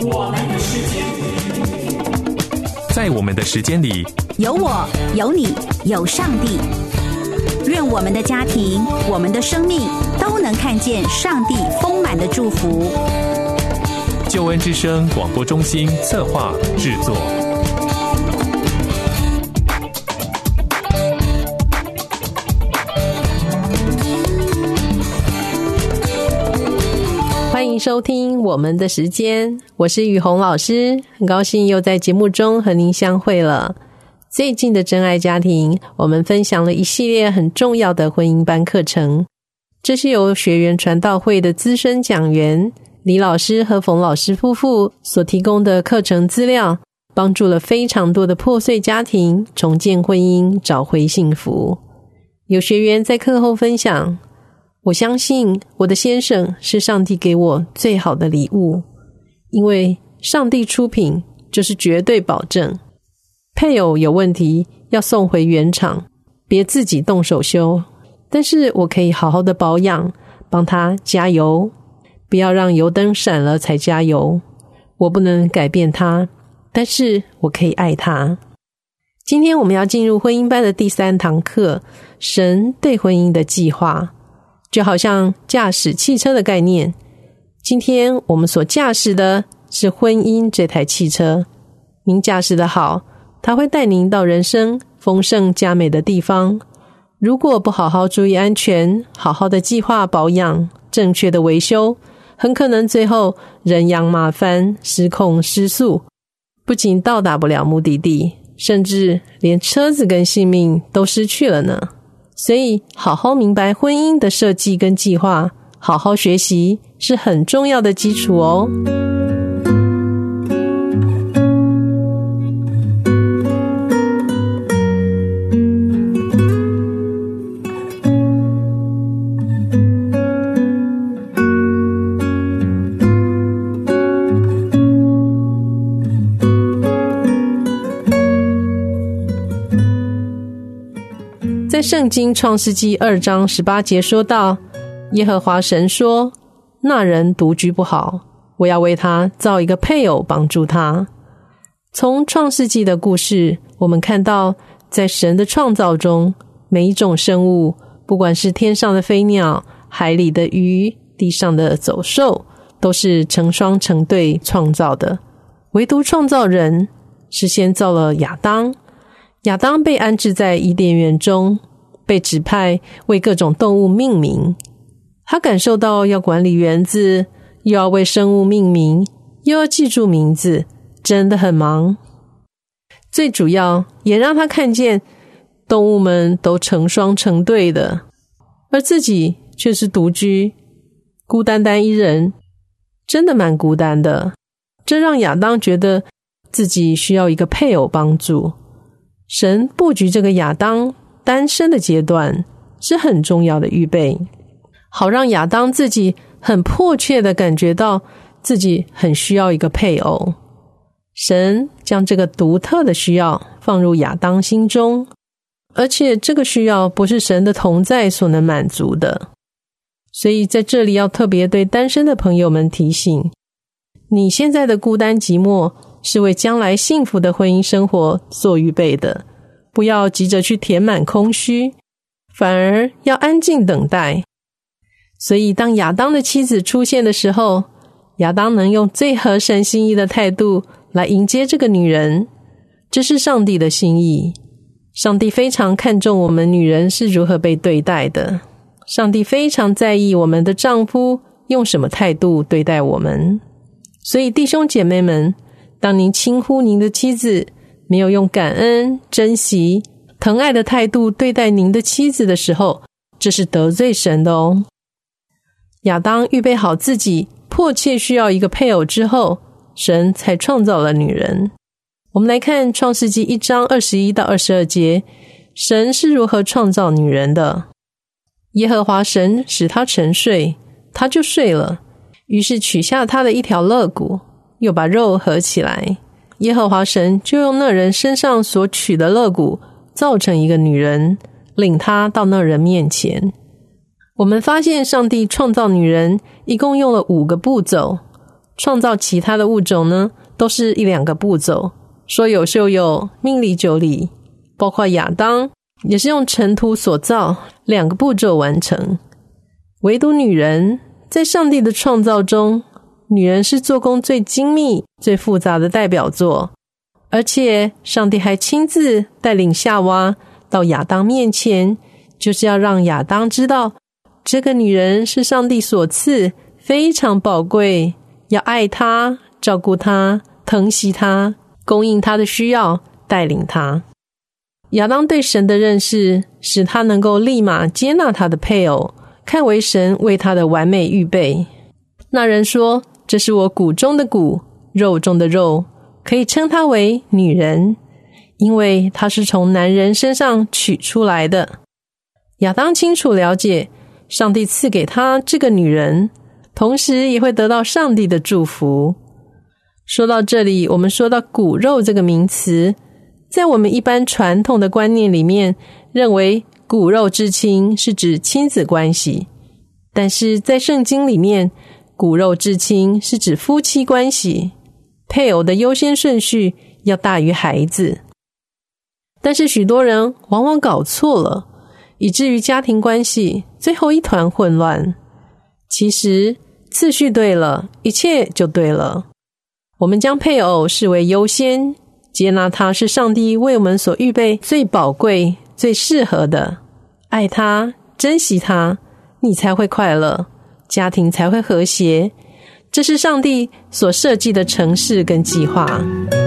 我们的时间， 在我们的时间里， 有我，有你，有上帝。愿我们的家庭，我们的生命都能看见上帝丰满的祝福。 救恩之声广播中心策划制作。 欢迎收听我们的时间，我是雨虹老师，很高兴又在节目中和您相会了。最近的真爱家庭，我们分享了一系列很重要的婚姻班课程，这是由学员传道会的资深讲员李老师和冯老师夫妇所提供的课程资料，帮助了非常多的破碎家庭重建婚姻，找回幸福。有学员在课后分享，我相信我的先生是上帝给我最好的礼物，因为上帝出品就是绝对保证。配偶有问题要送回原厂，别自己动手修，但是我可以好好的保养，帮他加油，不要让油灯闪了才加油。我不能改变他，但是我可以爱他。今天我们要进入婚姻班的第3堂课，神对婚姻的计划。就好像驾驶汽车的概念，今天我们所驾驶的是婚姻这台汽车。您驾驶的好，它会带您到人生丰盛佳美的地方。如果不好好注意安全，好好的计划保养，正确的维修，很可能最后人仰马翻，失控失速，不仅到达不了目的地，甚至连车子跟性命都失去了呢。所以好好明白婚姻的设计跟计划，好好学习是很重要的基础哦。在圣经创世纪2章18节说到，耶和华神说，那人独居不好，我要为他造一个配偶帮助他。从创世纪的故事，我们看到在神的创造中，每一种生物，不管是天上的飞鸟，海里的鱼，地上的走兽，都是成双成对创造的。唯独创造人是先造了亚当，亚当被安置在伊甸园中，被指派为各种动物命名。他感受到要管理园子，又要为生物命名，又要记住名字，真的很忙。最主要也让他看见动物们都成双成对的，而自己却是独居，孤单单一人，真的蛮孤单的。这让亚当觉得自己需要一个配偶帮助。神布局这个亚当单身的阶段是很重要的预备，好让亚当自己很迫切地感觉到自己很需要一个配偶。神将这个独特的需要放入亚当心中，而且这个需要不是神的同在所能满足的。所以在这里要特别对单身的朋友们提醒，你现在的孤单寂寞是为将来幸福的婚姻生活所预备的，不要急着去填满空虚，反而要安静等待。所以当亚当的妻子出现的时候，亚当能用最合神心意的态度来迎接这个女人，这是上帝的心意。上帝非常看重我们女人是如何被对待的，上帝非常在意我们的丈夫用什么态度对待我们。所以弟兄姐妹们，当您轻呼您的妻子，没有用感恩、珍惜、疼爱的态度对待您的妻子的时候，这是得罪神的哦。亚当预备好自己迫切需要一个配偶之后，神才创造了女人。我们来看创世纪1章21到22节，神是如何创造女人的。耶和华神使她沉睡，她就睡了，于是取下她的一条肋骨，又把肉合起来。耶和华神就用那人身上所取的肋骨造成一个女人，领她到那人面前。我们发现上帝创造女人一共用了5个步骤， 创造其他的物种呢，都是1-2个步骤，说有就有，命里就里。包括亚当也是用尘土所造，2个步骤完成。唯独女人，在上帝的创造中，女人是做工最精密、最复杂的代表作，而且上帝还亲自带领夏娃到亚当面前，就是要让亚当知道，这个女人是上帝所赐，非常宝贵，要爱她、照顾她、疼惜她，供应她的需要，带领她。亚当对神的认识，使他能够立马接纳他的配偶，看为神为他的完美预备。那人说，这是我骨中的骨，肉中的肉，可以称她为女人，因为她是从男人身上取出来的。亚当清楚了解，上帝赐给他这个女人，同时也会得到上帝的祝福。说到这里，我们说到骨肉这个名词，在我们一般传统的观念里面，认为骨肉之亲是指亲子关系，但是在圣经里面，骨肉之亲是指夫妻关系，配偶的优先顺序要大于孩子。但是许多人往往搞错了，以至于家庭关系最后一团混乱。其实次序对了，一切就对了。我们将配偶视为优先，接纳他是上帝为我们所预备最宝贵、最适合的，爱他、珍惜他，你才会快乐，家庭才会和谐。这是上帝所设计的程式跟计划。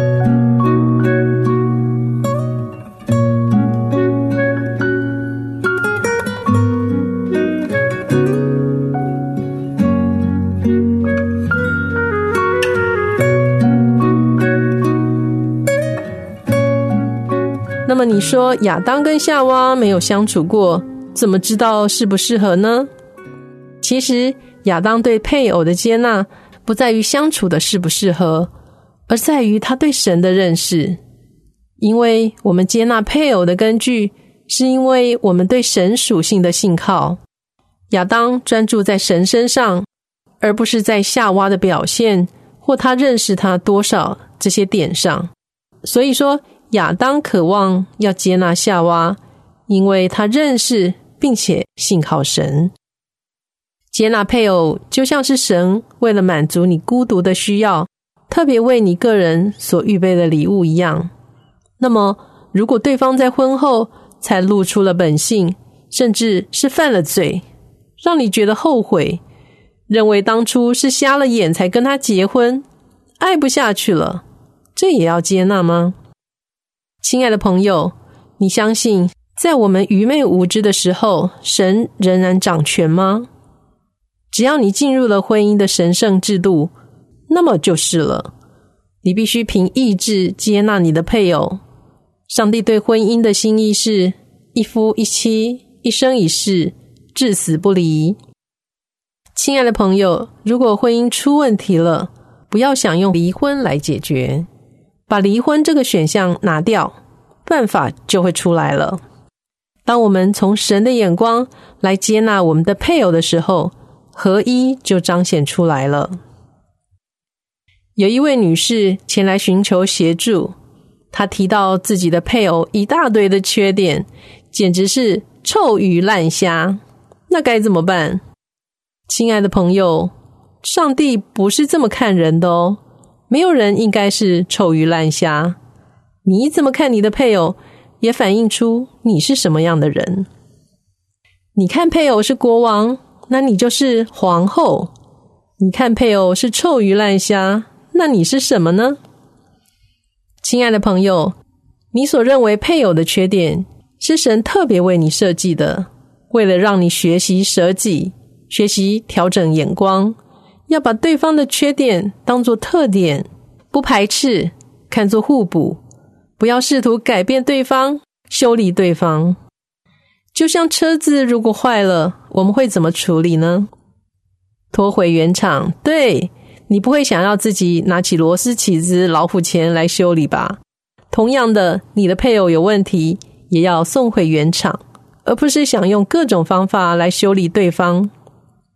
那么你说亚当跟夏娃没有相处过，怎么知道适不适合呢？其实亚当对配偶的接纳不在于相处的适不适合，而在于他对神的认识。因为我们接纳配偶的根据，是因为我们对神属性的信靠。亚当专注在神身上，而不是在夏娃的表现或他认识他多少这些点上。所以说亚当渴望要接纳夏娃，因为他认识并且信靠神。接纳配偶就像是神为了满足你孤独的需要，特别为你个人所预备的礼物一样。那么如果对方在婚后才露出了本性，甚至是犯了罪，让你觉得后悔，认为当初是瞎了眼才跟他结婚，爱不下去了，这也要接纳吗？亲爱的朋友，你相信在我们愚昧无知的时候，神仍然掌权吗？只要你进入了婚姻的神圣制度，那么就是了。你必须凭意志接纳你的配偶。上帝对婚姻的心意是一夫一妻，一生一世，至死不离。亲爱的朋友，如果婚姻出问题了，不要想用离婚来解决，把离婚这个选项拿掉，办法就会出来了。当我们从神的眼光来接纳我们的配偶的时候，合一就彰显出来了。有一位女士前来寻求协助，她提到自己的配偶一大堆的缺点，简直是臭鱼烂虾，那该怎么办？亲爱的朋友，上帝不是这么看人的哦，没有人应该是臭鱼烂虾。你怎么看你的配偶，也反映出你是什么样的人。你看配偶是国王，那你就是皇后。你看配偶是臭鱼烂虾，那你是什么呢？亲爱的朋友，你所认为配偶的缺点，是神特别为你设计的，为了让你学习舍己，学习调整眼光，要把对方的缺点当作特点，不排斥，看作互补，不要试图改变对方，修理对方。就像车子如果坏了，我们会怎么处理呢？拖回原厂，对，你不会想要自己拿起螺丝起子、老虎钳来修理吧？同样的，你的配偶有问题，也要送回原厂，而不是想用各种方法来修理对方。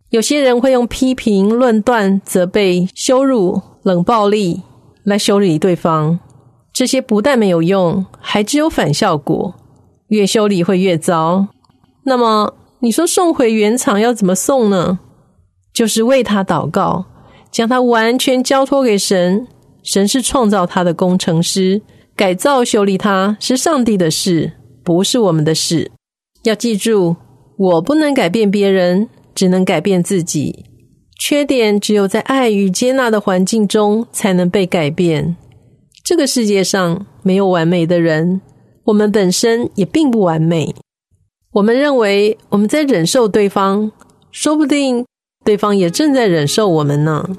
有些人会用批评、论断、责备、羞辱、冷暴力来修理对方，这些不但没有用，还只有反效果，越修理会越糟。那么你说送回原厂要怎么送呢？就是为他祷告，将他完全交托给神。神是创造他的工程师，改造修理他是上帝的事，不是我们的事。要记住，我不能改变别人，只能改变自己。缺点只有在爱与接纳的环境中才能被改变。这个世界上没有完美的人，我们本身也并不完美。我们认为我们在忍受对方，说不定对方也正在忍受我们呢。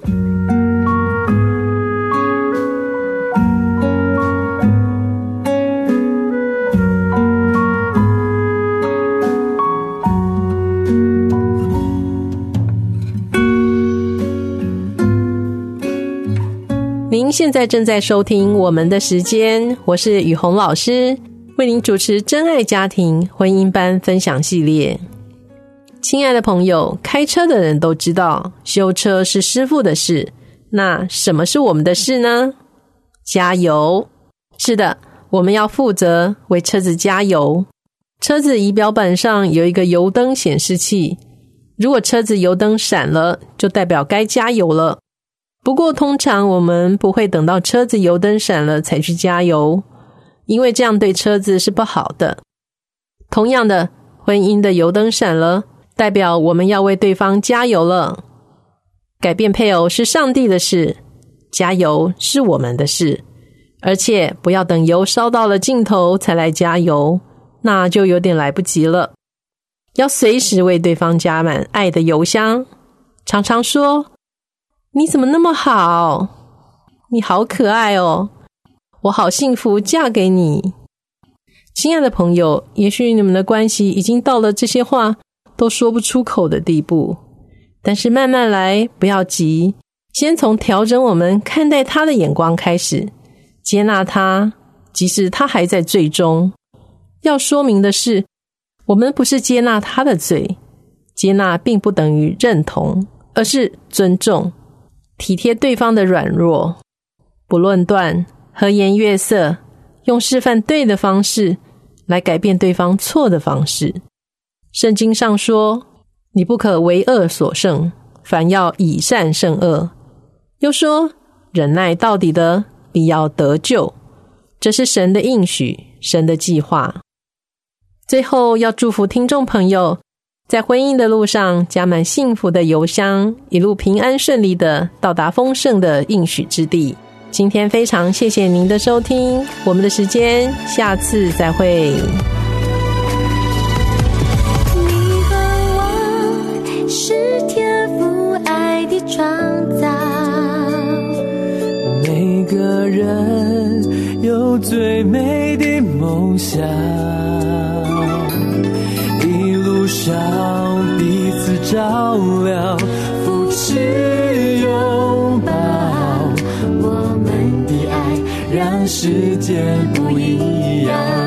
您现在正在收听我们的时间，我是雨红老师，为您主持真爱家庭婚姻班分享系列。亲爱的朋友，开车的人都知道修车是师傅的事，那什么是我们的事呢？加油。是的，我们要负责为车子加油。车子仪表板上有一个油灯显示器，如果车子油灯闪了，就代表该加油了。不过通常我们不会等到车子油灯闪了才去加油，因为这样对车子是不好的。同样的，婚姻的油灯闪了，代表我们要为对方加油了。改变配偶是上帝的事，加油是我们的事，而且不要等油烧到了尽头才来加油，那就有点来不及了。要随时为对方加满爱的油箱，常常说，你怎么那么好？你好可爱哦！我好幸福嫁给你。亲爱的朋友，也许你们的关系已经到了这些话都说不出口的地步，但是慢慢来，不要急，先从调整我们看待他的眼光开始，接纳他，即使他还在罪中。要说明的是，我们不是接纳他的罪，接纳并不等于认同，而是尊重。体贴对方的软弱，不论断，和颜悦色，用示范对的方式来改变对方错的方式。圣经上说，你不可为恶所胜，反要以善胜恶。又说，忍耐到底的必要得救。这是神的应许，神的计划。最后要祝福听众朋友，在婚姻的路上加满幸福的油箱，一路平安顺利的到达丰盛的应许之地。今天非常谢谢您的收听，我们的时间下次再会。 你和我是天父爱的创造， 每个人有最美的梦想，一路上彼此照料，扶持拥抱，我们的爱让世界不一样。